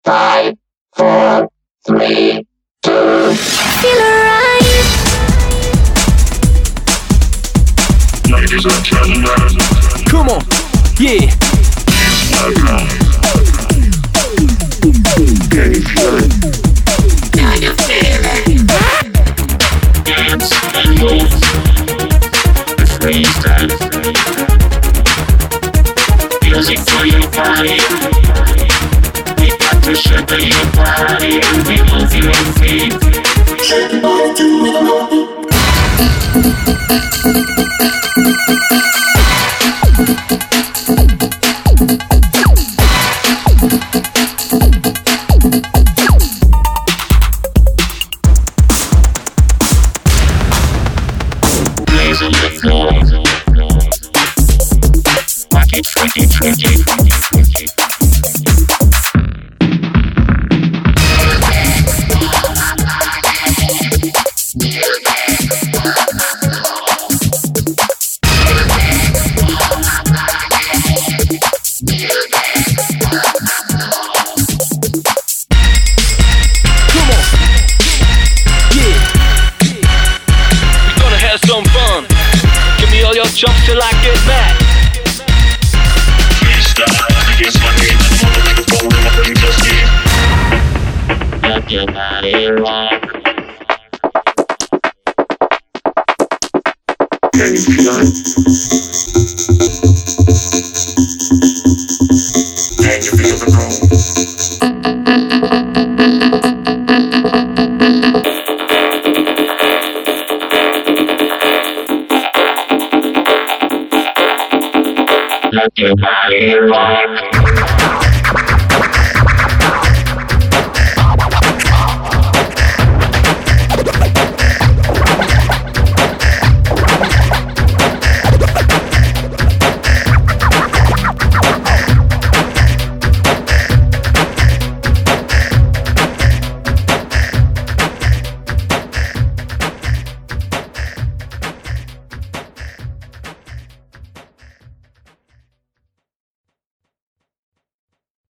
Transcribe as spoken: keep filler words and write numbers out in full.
Five, four, three, two. Feel alright. Ladies and gentlemen, come on, yeah. Can you feel it? Can you feel it? Dance and move. The freestyle. Music for your body. We got to shake your body and we move your feet. Shake your body to the rhythm. Blaze on the floor. Rock it, freaky, freaky, freaky, freaky. Jump till I get back. Let your body rock. Can you feel it? Can you feel the groove? Let your body rock.